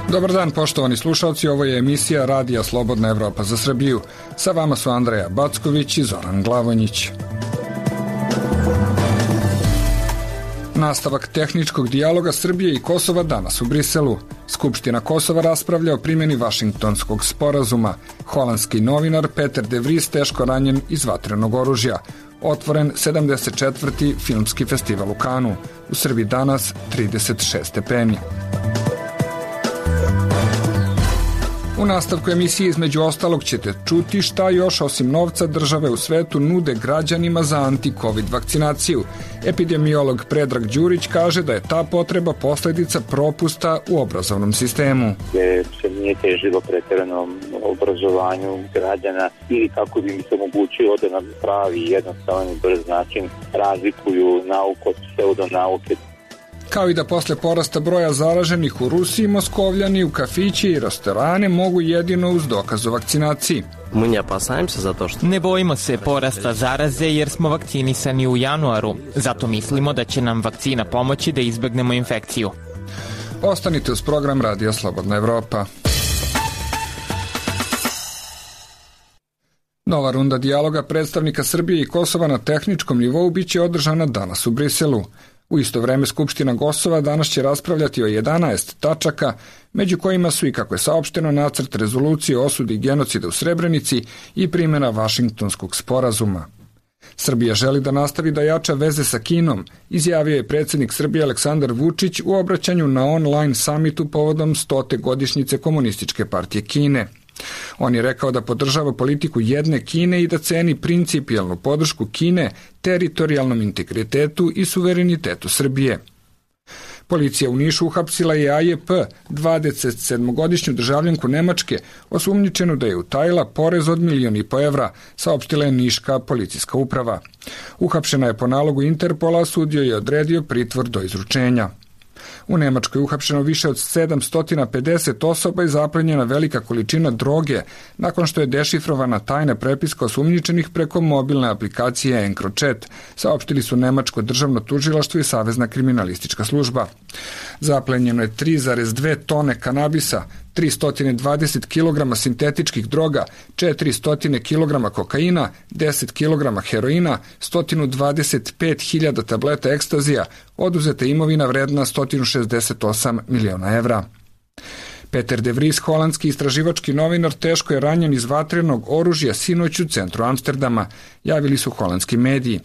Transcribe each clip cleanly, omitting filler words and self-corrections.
Dobar dan, poštovani slušalci, ovo je emisija Radija Slobodna Evropa za Srbiju. Sa vama su Andreja Backović i Zoran Glavonjić. Nastavak tehničkog dijaloga Srbije i Kosova danas u Briselu. Skupština Kosova raspravlja o primjeni Vašingtonskog sporazuma. Holandski novinar Peter de Vries teško ranjen iz vatrenog oružja. Otvoren 74. filmski festival u Kanu. U Srbiji danas 36 stepeni. U nastavku emisije između ostalog ćete čuti šta još osim novca države u svetu nude građanima za anti-covid vakcinaciju. Epidemiolog Predrag Đurić kaže da je ta potreba posledica propusta u obrazovnom sistemu. Gde se nije težilo pretjeranom obrazovanju građana ili kako bi mi se omogućilo da nam pravi jednostavan i brz način razlikuju nauku od pseudonauke. Kao i da posle porasta broja zaraženih u Rusiji, Moskovljani u kafiće i restorane mogu jedino uz dokaz o vakcinaciji. Ne bojimo se porasta zaraze jer smo vakcinisani u januaru, zato mislimo da će nam vakcina pomoći da izbegnemo infekciju. Ostanite uz program Radija Slobodna Evropa. Nova runda dijaloga predstavnika Srbije i Kosova na tehničkom nivou biće održana danas u Briselu. U isto vreme Skupština Kosova danas će raspravljati o 11 tačaka, među kojima su i, kako je saopšteno, nacrt rezolucije o osudi genocida u Srebrenici i primjena Vašingtonskog sporazuma. Srbija želi da nastavi da jača veze sa Kinom, izjavio je predsjednik Srbije Aleksandar Vučić u obraćanju na online samitu povodom 100. godišnjice Komunističke partije Kine. On je rekao da podržava politiku jedne Kine i da ceni principijelnu podršku Kine teritorijalnom integritetu i suverenitetu Srbije. Policija u Nišu uhapsila je AJP, 27-godišnju državljanku Nemačke, osumnjičenu da je utajila porez od 1,5 miliona evra, saopštila je Niška policijska uprava. Uhapšena je po nalogu Interpola, sudio je odredio pritvor do izručenja. U Nemačkoj je uhapšeno više od 750 osoba i zaplenjena velika količina droge nakon što je dešifrovana tajna prepiska osumnjičenih preko mobilne aplikacije EncroChat, saopštili su Nemačko državno tužilaštvo i Savezna kriminalistička služba. Zaplenjeno je 3,2 tone kanabisa, 320 kg sintetičkih droga, 400 kg kokaina, 10 kg heroina, 125.000 tableta ekstazija, oduzeta imovina vredna 168 miliona evra. Peter de Vries, holandski istraživački novinar, teško je ranjen iz vatrenog oružja sinoć u centru Amsterdama, javili su holandski mediji.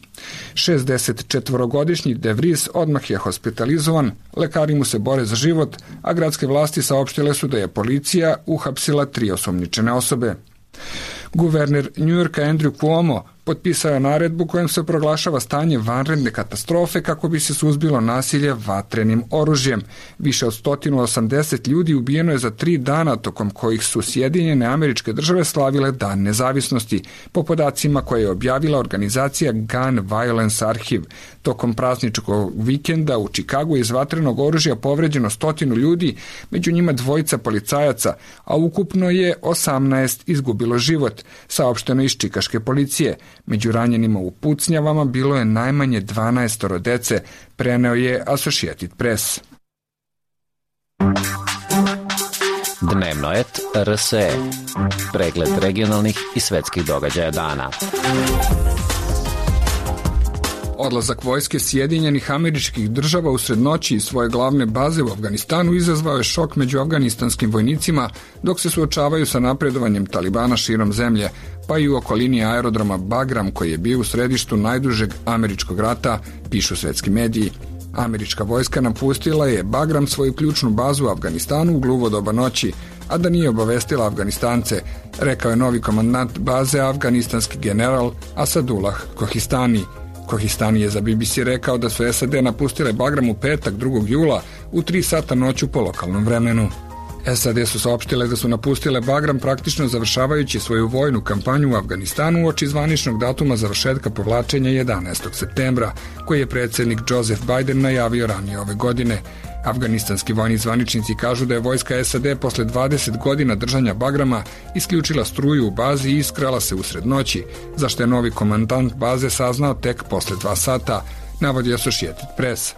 64-godišnji de Vries odmah je hospitalizovan, lekari mu se bore za život, a gradske vlasti saopštile su da je policija uhapsila 3 osumnjičene osobe. Guverner Njujorka Andrew Cuomo potpisao je naredbu kojom se proglašava stanje vanredne katastrofe kako bi se suzbilo nasilje vatrenim oružjem. Više od 180 ljudi ubijeno je za 3 dana, tokom kojih su Sjedinjene Američke Države slavile Dan nezavisnosti, po podacima koje je objavila organizacija Gun Violence Archive. Tokom prazničkog vikenda u Čikagu je iz vatrenog oružja povređeno 100 ljudi, među njima 2 policajaca, a ukupno je 18 izgubilo život, saopšteno iz čikaške policije. Među ranjenima u pucnjavama bilo je najmanje 12 dece, preneo je Associated Press. Dnevnoet RSE. Pregled regionalnih i svetskih događaja dana. Odlazak vojske Sjedinjenih Američkih Država usred noći iz svoje glavne baze u Afganistanu izazvao je šok među afganistanskim vojnicima dok se suočavaju sa napredovanjem Talibana širom zemlje, pa i u okolini aerodroma Bagram koji je bio u središtu najdužeg američkog rata, pišu svetski mediji. Američka vojska napustila je Bagram, svoju ključnu bazu u Afganistanu, u gluvo doba noći, a da nije obavestila Afganistance, rekao je novi komandant baze, afganistanski general Asadullah Kohistani. Kohistani je za BBC rekao da su SAD napustile Bagram u petak 2. jula u 3 sata noću po lokalnom vremenu. SAD su saopštile da su napustile Bagram praktično završavajući svoju vojnu kampanju u Afganistanu uoči zvaničnog datuma završetka povlačenja 11. septembra, koji je predsjednik Joseph Biden najavio ranije ove godine. Afganistanski vojni zvaničnici kažu da je vojska SAD posle 20 godina držanja Bagrama isključila struju u bazi i iskrala se usred noći, za što je novi komandant baze saznao tek posle 2 sata, navodi Associated Press.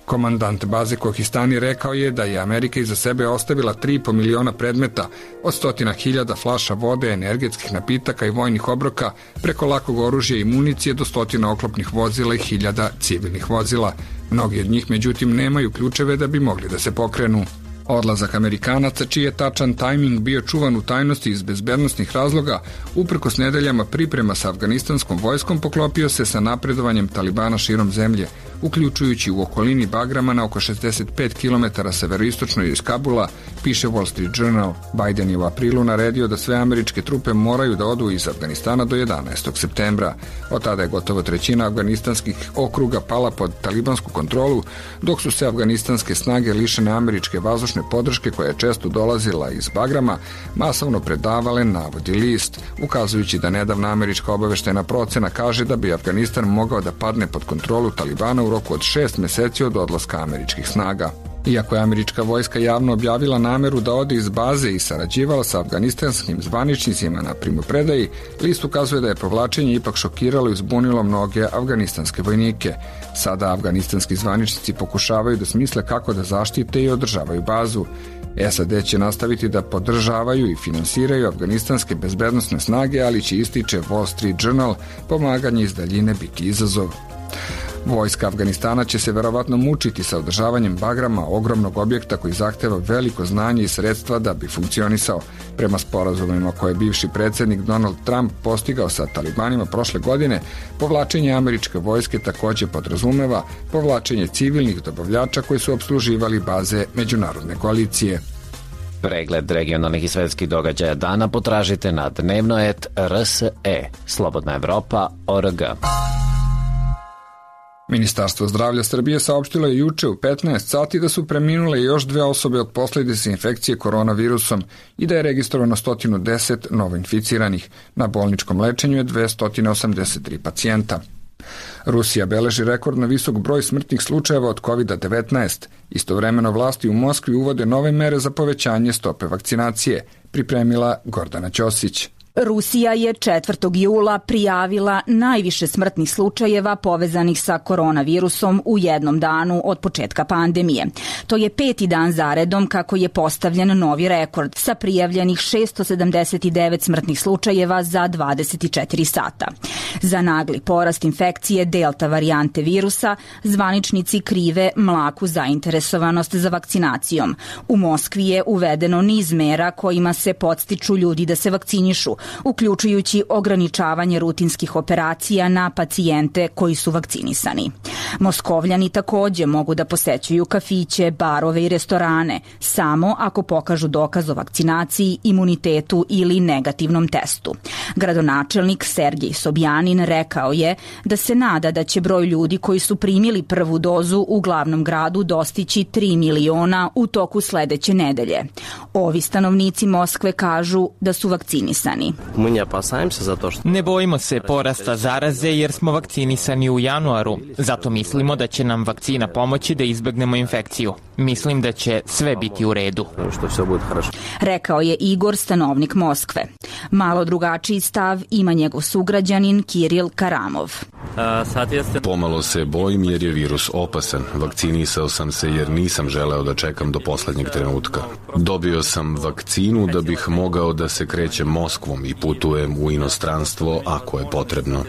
Komandant baze Kohistani rekao je da je Amerika iza sebe ostavila 3,5 miliona predmeta, od 100.000 flaša vode, energetskih napitaka i vojnih obroka, preko lakog oružja i municije do 100 oklopnih vozila i 1000 civilnih vozila. Mnogi od njih, međutim, nemaju ključeve da bi mogli da se pokrenu. Odlazak Amerikanaca, čiji je tačan tajming bio čuvan u tajnosti iz bezbednosnih razloga, uprkos nedeljama priprema sa afganistanskom vojskom, poklopio se sa napredovanjem Talibana širom zemlje, uključujući u okolini Bagrama na oko 65 km severoistočno iz Kabula, piše Wall Street Journal. Biden je u aprilu naredio da sve američke trupe moraju da odu iz Afganistana do 11. septembra. Od tada je gotovo trećina afganistanskih okruga pala pod talibansku kontrolu, dok su se afganistanske snage lišene američke vazdušne podrške koja je često dolazila iz Bagrama masovno predavale, navodi list, ukazujući da nedavna američka obaveštena procena kaže da bi Afganistan mogao da padne pod kontrolu Talibana u roku od 6 meseci od odlaska američkih snaga. Iako je američka vojska javno objavila nameru da ode iz baze i sarađivala sa afganistanskim zvaničnicima na primopredaji, list ukazuje da je povlačenje ipak šokiralo i zbunilo mnoge afganistanske vojnike. Sada afganistanski zvaničnici pokušavaju da smisle kako da zaštite i održavaju bazu. SAD će nastaviti da podržavaju i finansiraju afganistanske bezbednosne snage, ali će, ističe Wall Street Journal, pomaganje iz daljine biti izazov. Vojska Afganistana će se verovatno mučiti sa održavanjem Bagrama, ogromnog objekta koji zahteva veliko znanje i sredstva da bi funkcionisao. Prema sporazumima koje je bivši predsjednik Donald Trump postigao sa Talibanima prošle godine, povlačenje američke vojske takođe podrazumeva povlačenje civilnih dobavljača koji su opsluživali baze međunarodne koalicije. Pregled regionalnih i svetskih događaja dana potražite na dnevno.rs.e, slobodnaevropa.org. Ministarstvo zdravlja Srbije saopštilo je juče u 15 sati da su preminule još 2 osobe od posledice infekcije koronavirusom i da je registrovano 110 novoinficiranih. Na bolničkom lečenju je 283 pacijenta. Rusija beleži rekordno visok broj smrtnih slučajeva od COVID-19. Istovremeno vlasti u Moskvi uvode nove mere za povećanje stope vakcinacije, pripremila Gordana Ćosić. Rusija je 4. jula prijavila najviše smrtnih slučajeva povezanih sa koronavirusom u jednom danu od početka pandemije. To je 5. dan zaredom kako je postavljen novi rekord sa prijavljenih 679 smrtnih slučajeva za 24 sata. Za nagli porast infekcije delta varijante virusa zvaničnici krive mlaku zainteresovanost za vakcinacijom. U Moskvi je uvedeno niz mera kojima se podstiču ljudi da se vakcinišu, uključujući ograničavanje rutinskih operacija na pacijente koji su vakcinisani. Moskovljani takođe mogu da posećuju kafiće, barove i restorane, samo ako pokažu dokaz o vakcinaciji, imunitetu ili negativnom testu. Gradonačelnik Sergej Sobjanin rekao je da se nada da će broj ljudi koji su primili prvu dozu u glavnom gradu dostići 3 miliona u toku sledeće nedelje. Ovi stanovnici Moskve kažu da su vakcinisani. Ne bojimo se porasta zaraze jer smo vakcinisani u januaru. Zato mislimo da će nam vakcina pomoći da izbegnemo infekciju. Mislim da će sve biti u redu. Rekao je Igor, stanovnik Moskve. Malo drugačiji stav ima njegov sugrađanin Kiril Karamov. Pomalo se bojim jer je virus opasan. Vakcinisao sam se jer nisam želeo da čekam do poslednjeg trenutka. Dobio sam vakcinu da bih mogao da se krećem Moskvom i putujem u inostranstvo ako je potrebno.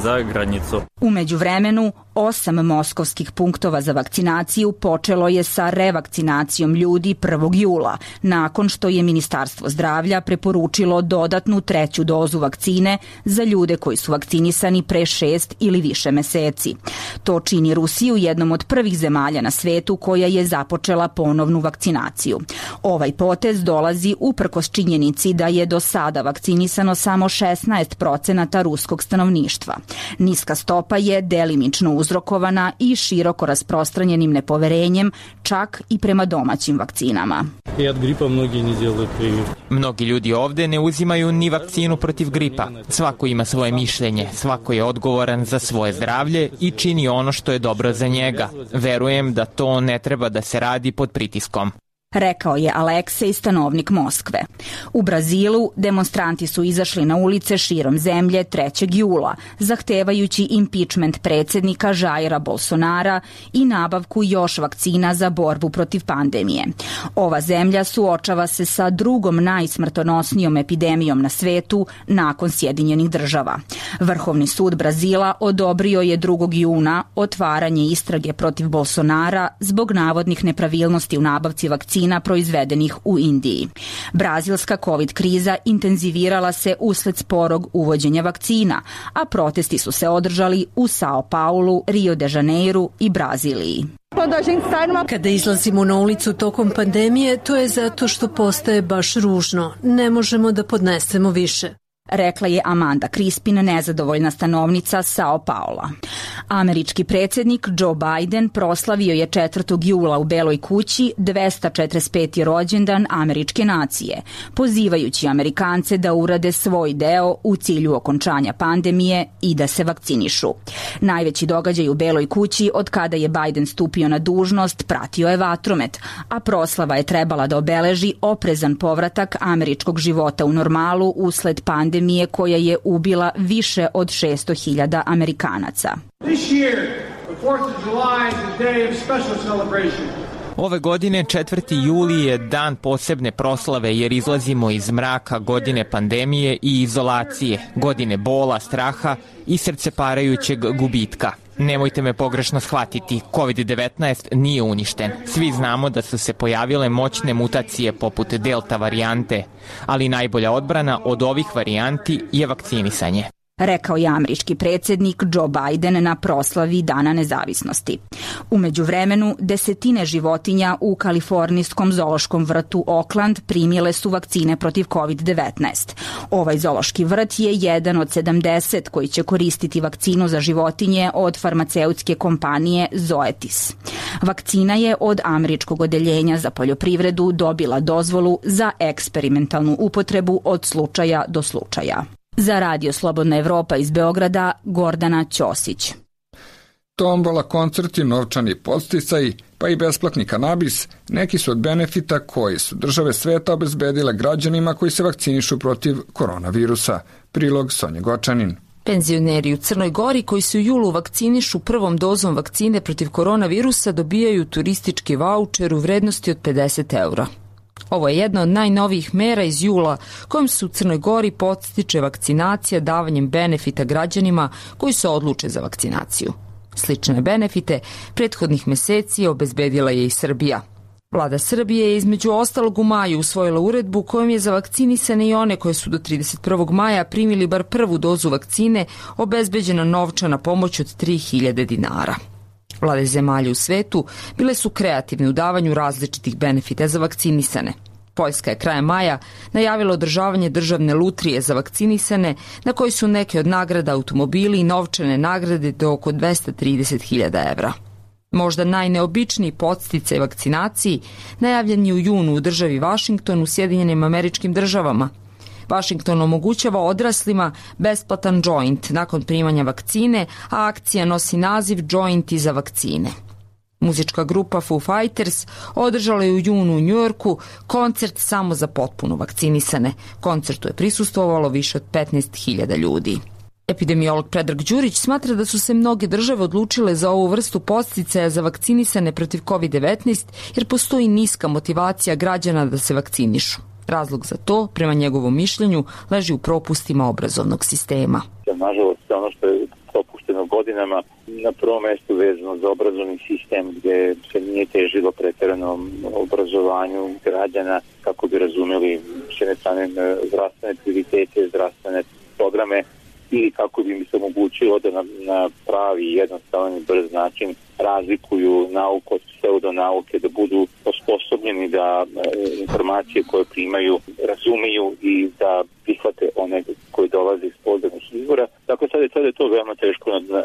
U međuvremenu, 8 moskovskih punktova za vakcinaciju počelo je sa revakcinacijom ljudi 1. jula, nakon što je Ministarstvo zdravlja preporučilo dodatnu 3. dozu vakcine za ljude koji su vakcinisani pre 6 ili više meseci. To čini Rusiju jednom od prvih zemalja na svetu koja je započela ponovnu vakcinaciju. Ovaj potez dolazi uprkos činjenici da je do sada vakcinisano samo 16% ruskog stanovništva. Niska stopa je delimično uzrokovana i široko rasprostranjenim nepoverenjem, čak i prema domaćim vakcinama. Mnogi ljudi ovde ne uzimaju ni vakcinu protiv gripa. Svako ima svoje mišljenje, svako je odgovoran za svoje zdravlje i čini ono što je dobro za njega. Verujem da to ne treba da se radi pod pritiskom. rekao je Aleksej, stanovnik Moskve. U Brazilu demonstranti su izašli na ulice širom zemlje 3. jula, zahtevajući impičment predsjednika Jaira Bolsonara i nabavku još vakcina za borbu protiv pandemije. Ova zemlja suočava se sa drugom najsmrtonosnijom epidemijom na svetu nakon Sjedinjenih država. Vrhovni sud Brazila odobrio je 2. juna otvaranje istrage protiv Bolsonara zbog navodnih nepravilnosti u nabavci vakcina proizvedenih u Indiji. Brazilska COVID kriza intenzivirala se usled sporog uvođenja vakcina, a protesti su se održali u Sao Paulu, Rio de Janeiru i Braziliji. Kada izlazimo na ulicu tokom pandemije, to je zato što postaje baš ružno. Ne možemo da podnesemo više, rekla je Amanda Crispin, nezadovoljna stanovnica Sao Paula. Američki predsjednik Joe Biden proslavio je 4. jula u Beloj kući 245. rođendan američke nacije, pozivajući Amerikance da urade svoj deo u cilju okončanja pandemije i da se vakcinišu. Najveći događaj u Beloj kući od kada je Biden stupio na dužnost pratio je vatromet, a proslava je trebala da obeleži oprezan povratak američkog života u normalu usled pandemije koja je ubila više od 600.000 Amerikanaca. Ove godine 4. juli je dan posebne proslave jer izlazimo iz mraka godine pandemije i izolacije, godine bola, straha i srceparajućeg gubitka. Nemojte me pogrešno shvatiti, COVID-19 nije uništen. Svi znamo da su se pojavile moćne mutacije poput delta varijante, ali najbolja odbrana od ovih varijanti je vakcinisanje, rekao je američki predsjednik Joe Biden na proslavi Dana nezavisnosti. U međuvremenu, desetine životinja u kalifornijskom zoološkom vrtu Oakland primile su vakcine protiv COVID-19. Ovaj zoološki vrt je jedan od 70 koji će koristiti vakcinu za životinje od farmaceutske kompanije Zoetis. Vakcina je od američkog odeljenja za poljoprivredu dobila dozvolu za eksperimentalnu upotrebu od slučaja do slučaja. Za Radio Slobodna Evropa iz Beograda, Gordana Ćosić. Tombola, koncerti, novčani podsticaji, pa i besplatni kanabis, neki su od benefita koji su države sveta obezbedile građanima koji se vakcinišu protiv koronavirusa. Prilog Sonja Gočanin. Penzioneri u Crnoj Gori koji se u julu vakcinišu prvom dozom vakcine protiv koronavirusa dobijaju turistički vaučer u vrednosti od 50 eura. Ovo je jedna od najnovijih mera iz jula kojom se u Crnoj Gori podstiče vakcinacija davanjem benefita građanima koji se odluče za vakcinaciju. Slične benefite prethodnih meseci obezbedila je i Srbija. Vlada Srbije je između ostalog u maju usvojila uredbu kojom je za vakcinisane i one koje su do 31. maja primili bar prvu dozu vakcine obezbeđena novčana pomoć od 3.000 dinara. Vlade zemalja u svetu bile su kreativne u davanju različitih benefita za vakcinisane. Poljska je krajem maja najavila održavanje državne lutrije za vakcinisane na kojoj su neke od nagrada automobili i novčane nagrade do oko 230.000 evra. Možda najneobičniji podsticaj vakcinaciji najavljen je u junu u državi Vašington u Sjedinjenim Američkim Državama. Washington omogućava odraslima besplatan joint nakon primanja vakcine, a akcija nosi naziv Jointi za vakcine. Muzička grupa Foo Fighters održala je u junu u Njujorku koncert samo za potpuno vakcinisane. Koncertu je prisustvovalo više od 15.000 ljudi. Epidemiolog Predrag Đurić smatra da su se mnoge države odlučile za ovu vrstu podsticaja za vakcinisane protiv COVID-19 jer postoji niska motivacija građana da se vakcinišu. Razlog za to, prema njegovom mišljenju, leži u propustima obrazovnog sistema. Nažalost, ono što je propušteno godinama, na prvom mestu vezano za obrazovni sistem gde se nije težilo pretjeranom obrazovanju građana kako bi razumeli s jedne strane zdravstvene prioritete, zdravstvene programe ili kako bi im se omogućilo da na pravi, jednostavan i brz način razlikuju nauku od pseudonauke, da budu osposobljeni da informacije koje primaju razumeju i da prihvate one koje dolaze iz pouzdanih izvora. Dakle, sad je to veoma teško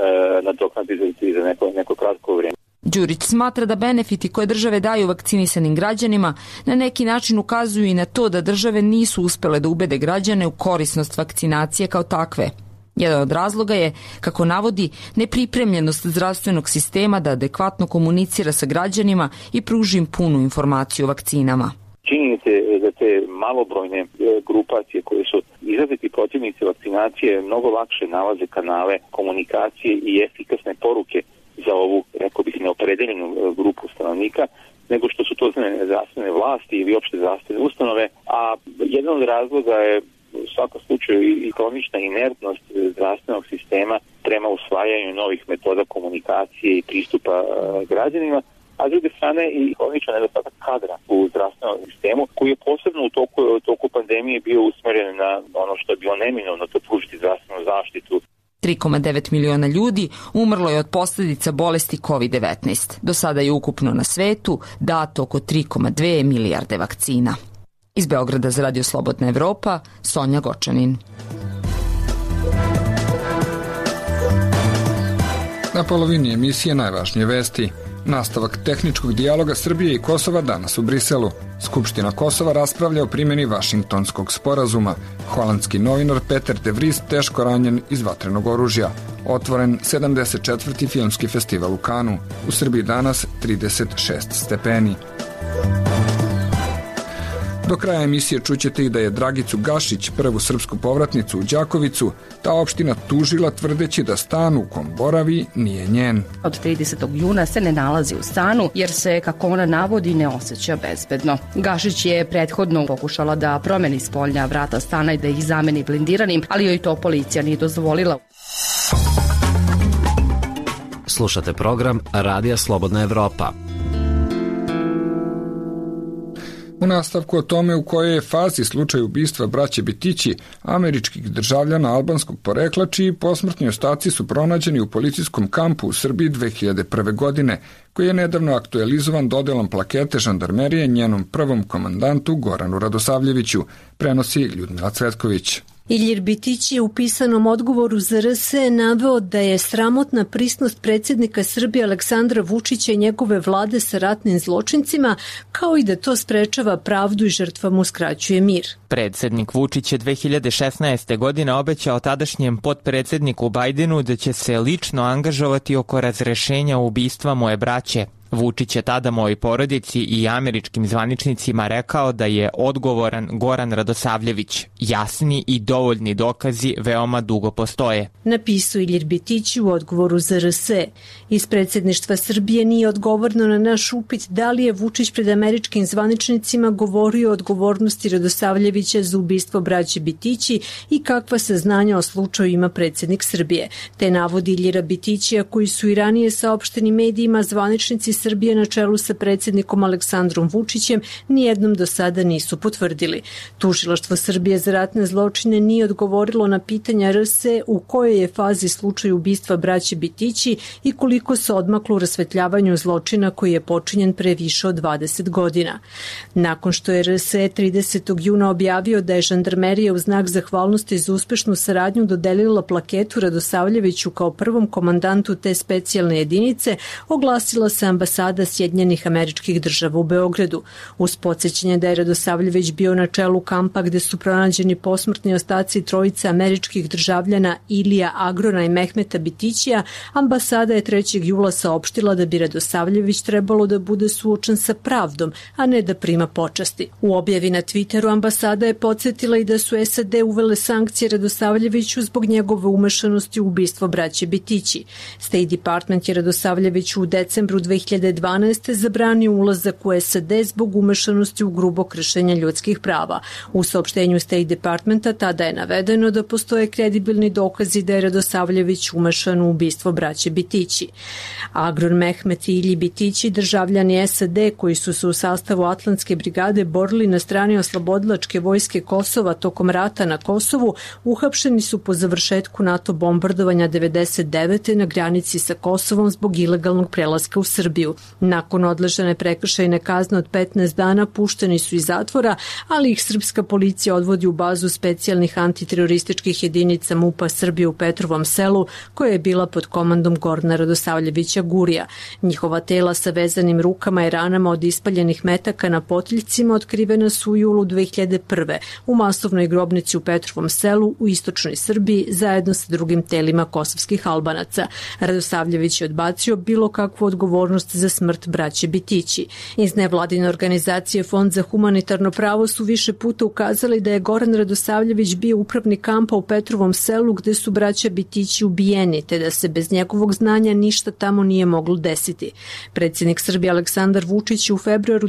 nadoknaditi za neko kratko vrijeme. Đurić smatra da benefiti koje države daju vakcinisanim građanima na neki način ukazuju i na to da države nisu uspele da ubede građane u korisnost vakcinacije kao takve. Jedan od razloga je, kako navodi, nepripremljenost zdravstvenog sistema da adekvatno komunicira sa građanima i pruži im punu informaciju o vakcinama. Činjenica je da te malobrojne grupacije koje su izraziti protivnici vakcinacije mnogo lakše nalaze kanale komunikacije i efikasne poruke za ovu, rekao bih, neopredeljenu grupu stanovnika, nego što su to zdravstvene vlasti ili opšte zdravstvene ustanove, a jedan od razloga je u svakom slučaju i kronična inertnost zdravstvenog sistema prema usvajanju novih metoda komunikacije i pristupa građanima, a s druge strane i kroničan nedostatak kadra u zdravstvenom sistemu koji je posebno u toku pandemije bio usmeren na ono što je bilo neminovno, to pružiti zdravstvenu zaštitu. 3,9 miliona ljudi umrlo je od posljedica bolesti COVID-19. Do sada je ukupno na svetu dato oko 3,2 milijarde vakcina. Iz Beograda za Radio Slobodna Evropa, Sonja Gočanin. Na polovini emisije najvažnije vesti. Nastavak tehničkog dijaloga Srbije i Kosova danas u Briselu. Skupština Kosova raspravlja o primjeni Vašingtonskog sporazuma. Holandski novinar Peter de Vries teško ranjen iz vatrenog oružja. Otvoren 74. filmski festival u Kanu. U Srbiji danas 36 stepeni. Do kraja emisije čućete i da je Dragicu Gašić, prvu srpsku povratnicu u Đakovicu, ta opština tužila tvrdeći da stan u kom boravi nije njen. Od 30. juna se ne nalazi u stanu jer se, kako ona navodi, ne osjeća bezbedno. Gašić je prethodno pokušala da promeni spoljna vrata stana i da ih zameni blindiranim, ali joj to policija nije dozvolila. Slušate program Radija Slobodna Evropa. U nastavku o tome u kojoj je fazi slučaj ubistva braće Bitići, američkih državljana albanskog porekla, čiji posmrtni ostaci su pronađeni u policijskom kampu u Srbiji 2001. godine, koji je nedavno aktualizovan dodelom plakete žandarmerije njenom prvom komandantu Goranu Radosavljeviću, prenosi Ljudmila Cvetković. Ilir Bitić je u pisanom odgovoru za RS naveo da je sramotna prisnost predsjednika Srbije Aleksandra Vučića i njegove vlade sa ratnim zločincima, kao i da to sprečava pravdu i žrtvama uskraćuje mir. Predsjednik Vučić je 2016. godine obećao tadašnjem potpredsjedniku Bajdenu da će se lično angažovati oko razrešenja ubistva moje braće. Vučić je tada mojoj porodici i američkim zvaničnicima rekao da je odgovoran Goran Radosavljević. Jasni i dovoljni dokazi veoma dugo postoje. Napisao Ilir Bitić u odgovoru za RS. Iz predsjedništva Srbije nije odgovorno na naš upit da li je Vučić pred američkim zvaničnicima govorio o odgovornosti Radosavljevića za ubistvo braće Bitići i kakva saznanja o slučaju ima predsjednik Srbije. Te navodi Ilira Bitića, koji su i ranije saopšteni medijima, zvaničnici Srbije na čelu sa predsjednikom Aleksandrom Vučićem nijednom do sada nisu potvrdili. Tužilaštvo Srbije za ratne zločine nije odgovorilo na pitanja RS u kojoj je fazi slučaj ubistva braće Bitići i koliko se odmaklo u rasvetljavanju zločina koji je počinjen pre više od 20 godina. Nakon što je RS 30. juna objavio da je žandarmerija u znak zahvalnosti za uspešnu saradnju dodelila plaketu Radosavljeviću kao prvom komandantu te specijalne jedinice, oglasila se ambasada Sjedinjenih Američkih Država u Beogradu. Uz podsjećanje da je Radosavljević bio na čelu kampa gde su pronađeni posmrtni ostaci trojice američkih državljana Ilija Agrona i Mehmeta Bitićija, ambasada je 3. jula saopštila da bi Radosavljević trebalo da bude suočen sa pravdom, a ne da prima počasti. U objavi na Twitteru ambasada je podsjetila i da su SAD uvele sankcije Radosavljeviću zbog njegove umešanosti u ubistvo braće Bitići. State Department je Radosavljeviću u decembru 2012. zabranio ulazak u SAD zbog umešanosti u grubo kršenje ljudskih prava. U saopštenju State Departmenta tada je navedeno da postoje kredibilni dokazi da je Radosavljević umešan u ubistvo braće Bitići. Agron Mehmet i Ilji Bitići, državljani SAD koji su se u sastavu Atlantske brigade borili na strani oslobodilačke vojske Kosova tokom rata na Kosovu, uhapšeni su po završetku NATO bombardovanja 99. na granici sa Kosovom zbog ilegalnog prelaska u Srbiju. Srbiju. Nakon odležane prekršajne kazne od 15 dana pušteni su iz zatvora, ali ih srpska policija odvodi u bazu specijalnih antiterorističkih jedinica MUP-a Srbije u Petrovom Selu, koja je bila pod komandom Gorana Radosavljevića Gurija. Njihova tela sa vezanim rukama i ranama od ispaljenih metaka na potiljcima otkrivena su u julu 2001. u masovnoj grobnici u Petrovom Selu u istočnoj Srbiji zajedno sa drugim telima kosovskih Albanaca. Radosavljević je odbacio bilo kakvu odgovornost za smrt braće Bitići. Iz nevladine organizacije Fond za humanitarno pravo su više puta ukazali da je Goran Radosavljević bio upravnik kampa u Petrovom Selu gde su braća Bitići ubijeni, te da se bez njegovog znanja ništa tamo nije moglo desiti. Predsjednik Srbije Aleksandar Vučić u februaru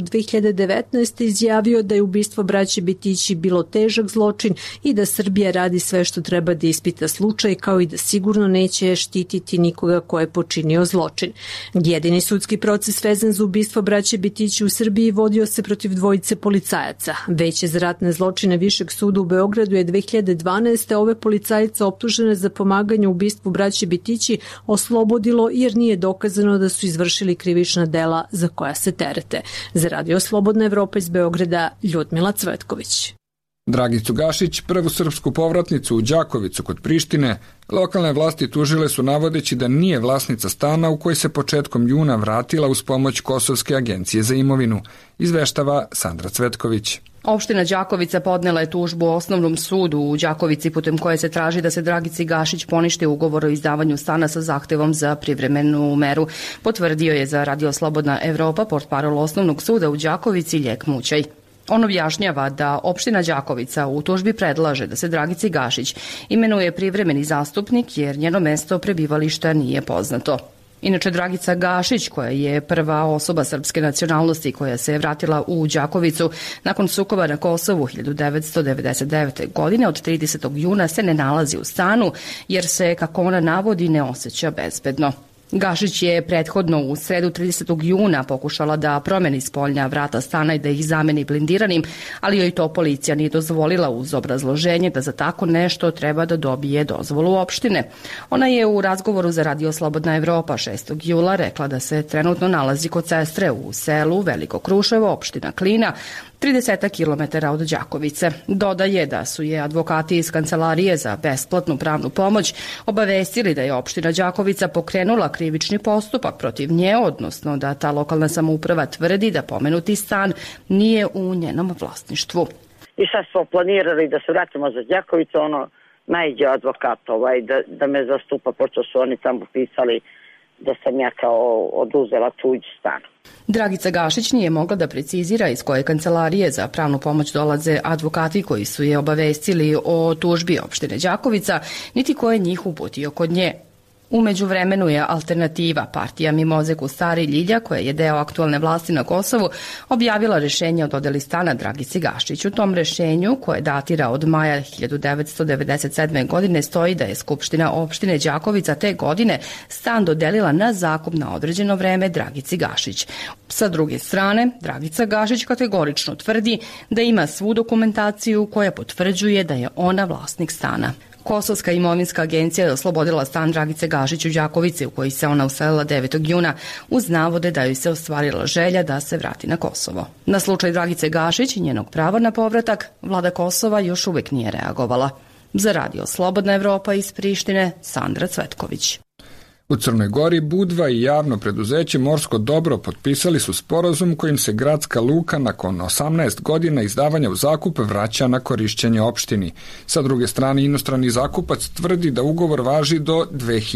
2019. izjavio da je ubistvo braće Bitići bilo težak zločin i da Srbija radi sve što treba da ispita slučaj, kao i da sigurno neće štititi nikoga ko je počinio zločin. Jedini sudski proces vezan za ubistvo braće Bitići u Srbiji vodio se protiv dvojice policajaca. Veće za ratne zločine Višeg suda u Beogradu je 2012. ove policajice optužene za pomaganje u ubistvu braće Bitići oslobodilo jer nije dokazano da su izvršili krivična dela za koja se terete. Za Radio Slobodna Evropa iz Beograda, Ljudmila Cvetković. Dragicu Gašić, prvu srpsku povratnicu u Đakovicu kod Prištine, lokalne vlasti tužile su navodeći da nije vlasnica stana u koji se početkom juna vratila uz pomoć Kosovske agencije za imovinu, izveštava Sandra Cvetković. Opština Đakovica podnela je tužbu Osnovnom sudu u Đakovici putem koje se traži da se Dragici Gašić poništi ugovor o izdavanju stana sa zahtevom za privremenu meru. Potvrdio je za Radio Slobodna Evropa portparol Osnovnog suda u Đakovici Ljek Mućaj. On objašnjava da opština Đakovica u tužbi predlaže da se Dragici Gašić imenuje privremeni zastupnik jer njeno mesto prebivališta nije poznato. Inače, Dragica Gašić, koja je prva osoba srpske nacionalnosti koja se je vratila u Đakovicu nakon sukoba na Kosovu 1999. godine, od 30. juna se ne nalazi u stanu jer se, kako ona navodi, ne osjeća bezbedno. Gašić je prethodno u sredu 30. juna pokušala da promeni spoljna vrata stana i da ih zameni blindiranim, ali joj to policija nije dozvolila uz obrazloženje da za tako nešto treba da dobije dozvolu opštine. Ona je u razgovoru za Radio Slobodna Evropa 6. jula rekla da se trenutno nalazi kod sestre u selu Veliko Kruševo, opština Klina, 30 km od Đakovice. Dodaje da su je advokati iz Kancelarije za besplatnu pravnu pomoć obavestili da je opština Đakovica pokrenula krivični postupak protiv nje, odnosno da ta lokalna samouprava tvrdi da pomenuti stan nije u njenom vlasništvu. I sad smo planirali da se vratimo za Đakovicu, najđe advokat da me zastupa, pošto su oni tamo pisali da sam ja kao oduzela tuđ stan. Dragica Gašić nije mogla da precizira iz koje kancelarije za pravnu pomoć dolaze advokati koji su je obavestili o tužbi opštine Đakovica, niti ko je njih uputio kod nje. U međuvremenu je Alternativa, partija Mimozek u Stari Ljilja, koja je deo aktualne vlasti na Kosovu, objavila rešenje o dodeli stana Dragici Gašić. U tom rešenju, koje datira od maja 1997. godine, stoji da je Skupština opštine Đakovica te godine stan dodelila na zakup na određeno vreme Dragici Gašić. Sa druge strane, Dragica Gašić kategorično tvrdi da ima svu dokumentaciju koja potvrđuje da je ona vlasnik stana. Kosovska imovinska agencija je oslobodila stan Dragice Gašić u Đakovici, u koji se ona uselila 9. juna, uz navode da joj se ostvarila želja da se vrati na Kosovo. Na slučaj Dragice Gašić i njenog prava na povratak, vlada Kosova još uvek nije reagovala. Za Radio Slobodna Evropa iz Prištine, Sandra Cvetković. U Crnoj Gori Budva i javno preduzeće Morsko dobro potpisali su sporazum kojim se gradska luka nakon 18 godina izdavanja u zakup vraća na korišćenje opštini. Sa druge strane, inostrani zakupac tvrdi da ugovor važi do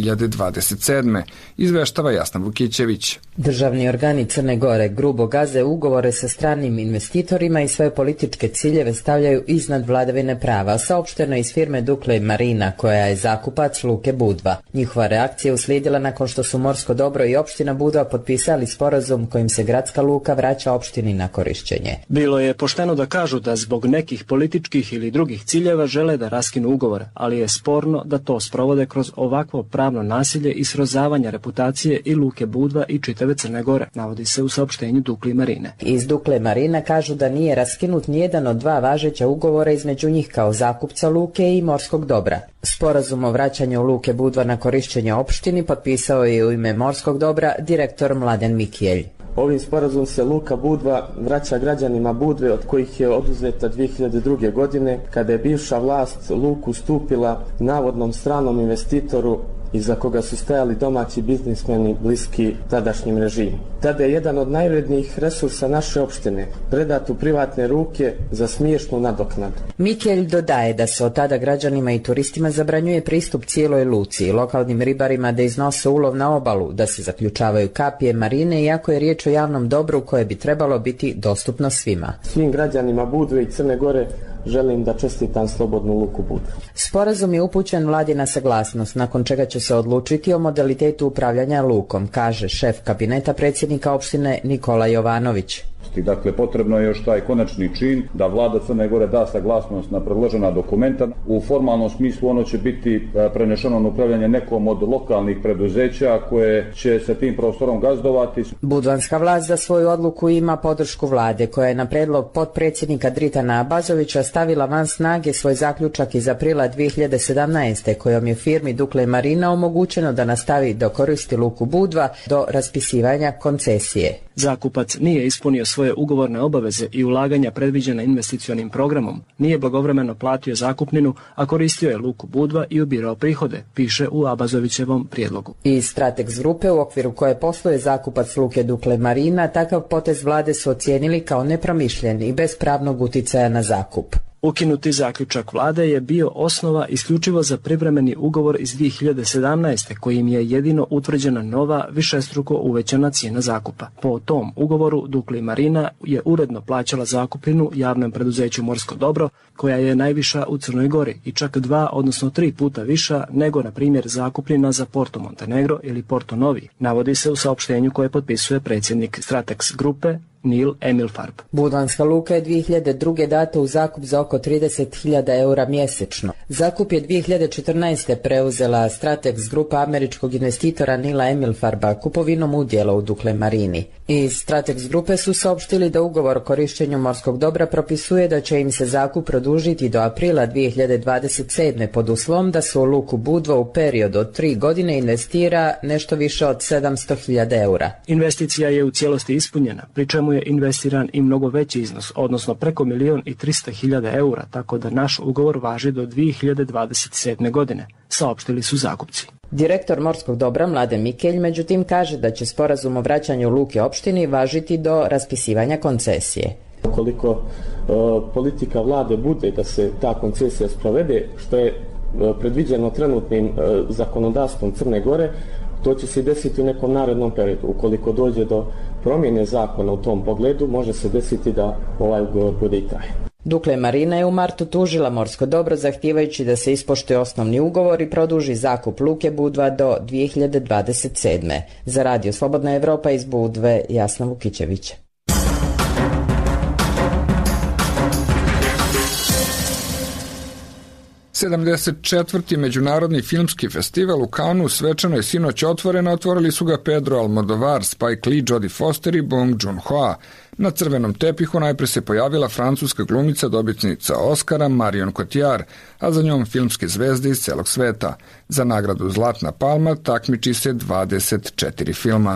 2027. Izveštava Jasna Vukićević. Državni organi Crne Gore grubo gaze ugovore sa stranim investitorima i svoje političke ciljeve stavljaju iznad vladavine prava, saopšteno iz firme Dukle Marina, koja je zakupac luke Budva. Njihova reakcija uslijedila nakon što su Morsko dobro i opština Budva potpisali sporazum kojim se gradska luka vraća opštini na korišćenje. Bilo je pošteno da kažu da zbog nekih političkih ili drugih ciljeva žele da raskinu ugovor, ali je sporno da to sprovode kroz ovakvo pravno nasilje i srozavanja reputacije i luke Budva i čitave Crne Gore, navodi se u saopštenju Dukle Marine. Iz Dukle Marina kažu da nije raskinut nijedan od dva važeća ugovora između njih kao zakupca luke i Morskog dobra. Sporazum o vraćanju luke Budva na korišćenje opštini potpisao je u ime Morskog dobra direktor Mladen Mikelj. Ovim sporazum se Luka Budva vraća građanima Budve od kojih je oduzeta 2002. godine kada je bivša vlast luku ustupila navodnom stranom investitoru iza koga su stajali domaći biznismeni bliski tadašnjim režimu. Tada je jedan od najvrednijih resursa naše opštine predat u privatne ruke za smiješnu nadoknadu. Mikelj dodaje da se od tada građanima i turistima zabranjuje pristup cijeloj luci i lokalnim ribarima da iznose ulov na obalu, da se zaključavaju kapije marine, iako je riječ o javnom dobru koje bi trebalo biti dostupno svima. Svim građanima Budve i Crne Gore želim da čestitam slobodnu luku Budvu. Sporazum je upućen vladi na saglasnost, nakon čega će se odlučiti o modalitetu upravljanja lukom, kaže šef kabineta predsjednika opštine Nikola Jovanović. Dakle, potrebno je još taj konačni čin da vlada Crne Gore da saglasnost na predložena dokumenta. U formalnom smislu ono će biti prenešeno na upravljanje nekom od lokalnih preduzeća koje će se tim prostorom gazdovati. Budvanska vlast za svoju odluku ima podršku vlade koja je na predlog potpredsjednika Dritana Abazovića stavila van snage svoj zaključak iz aprila 2017. kojom je firmi Dukle Marina omogućeno da nastavi da koristi luku Budva do raspisivanja koncesije. Zakupac nije ispunio svoje ugovorne obaveze i ulaganja predviđena investicionim programom, nije blagovremeno platio zakupninu, a koristio je luku Budva i ubirao prihode, piše u Abazovićevom prijedlogu. Iz Stratex grupe, u okviru koje posluje zakupac luke Dukle Marina, takav potez vlade su ocijenili kao nepromišljen i bez pravnog uticaja na zakup. Ukinuti zaključak vlade je bio osnova isključivo za privremeni ugovor iz 2017. kojim je jedino utvrđena nova višestruko uvećana cijena zakupa. Po tom ugovoru Dukli Marina je uredno plaćala zakupninu javnom preduzeću Morsko dobro, koja je najviša u Crnoj Gori i čak 2, odnosno 3 puta viša nego, na primjer, zakupnina za Porto Montenegro ili Porto Novi, navodi se u saopštenju koje potpisuje predsjednik Stratex grupe Nil Emilfarb. Budvanska luka je 2002. data u zakup za oko 30.000 eura mjesečno. Zakup je 2014. preuzela Stratex grupa američkog investitora Nila Emilfarba kupovinom udjela u Dukle Marini. Iz Stratex grupe su saopštili da ugovor o korištenju morskog dobra propisuje da će im se zakup produžiti do aprila 2027. pod uslovom da se u luku Budva u periodu od 3 godine investira nešto više od 700.000 eura. Investicija je u cijelosti ispunjena, pri čemu je investiran i mnogo veći iznos, odnosno preko 1.300.000 eura, tako da naš ugovor važi do 2027. godine, saopštili su zakupci. Direktor Morskog dobra Mladen Mikelj međutim kaže da će sporazum o vraćanju luke opštini važiti do raspisivanja koncesije. Ukoliko politika vlade bude da se ta koncesija sprovede, što je predviđeno trenutnim zakonodavstvom Crne Gore, to će se desiti u nekom narednom periodu. Ukoliko dođe do promjene zakona u tom pogledu, može se desiti da ovaj ugovor bude i traje. Dukle Marina je u martu tužila Morsko dobro zahtijevajući da se ispoštuje osnovni ugovor i produži zakup luke Budva do 2027. Za Radio Slobodna Evropa iz Budve, Jasna Vukićević. '74. Međunarodni filmski festival u Cannesu svečano je sinoć otvoren, otvorili su ga Pedro Almodovar, Spike Lee, Jodie Foster i Bong Joon-ho. Na crvenom tepihu najprije se pojavila francuska glumica, dobitnica Oscara Marion Cotillard, a za njom filmske zvezde iz celog sveta. Za nagradu Zlatna palma takmiči se 24 filma.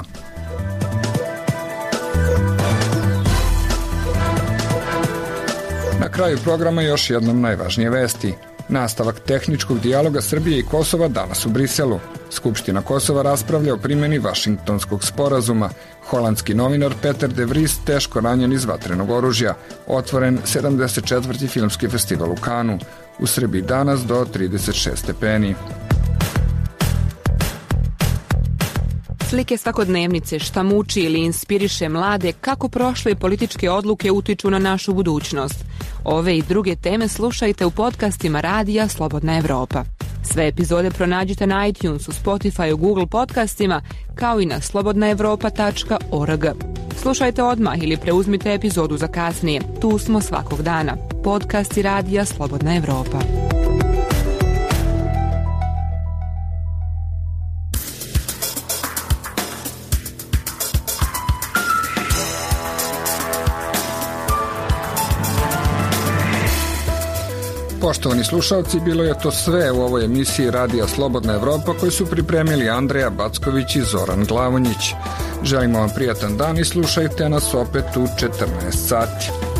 Na kraju programa još jednom najvažnije vesti. Nastavak tehničkog dijaloga Srbije i Kosova danas u Briselu. Skupština Kosova raspravlja o primjeni Vašingtonskog sporazuma. Holandski novinar Peter de Vries teško ranjen iz vatrenog oružja. Otvoren 74. filmski festival u Cannesu. U Srbiji danas do 36 stepeni. Slike svakodnevnice, šta muči ili inspiriše mlade, kako prošle političke odluke utiču na našu budućnost. Ove i druge teme slušajte u podcastima Radija Slobodna Evropa. Sve epizode pronađite na iTunesu, Spotifyu, Google podcastima, kao i na slobodnaevropa.org. Slušajte odmah ili preuzmite epizodu za kasnije. Tu smo svakog dana. Podcasti Radija Slobodna Evropa. Poštovani slušalci, bilo je to sve u ovoj emisiji Radija Slobodna Evropa koju su pripremili Andreja Backović i Zoran Glavonjić. Želimo vam prijatan dan i slušajte nas opet u 14 sati.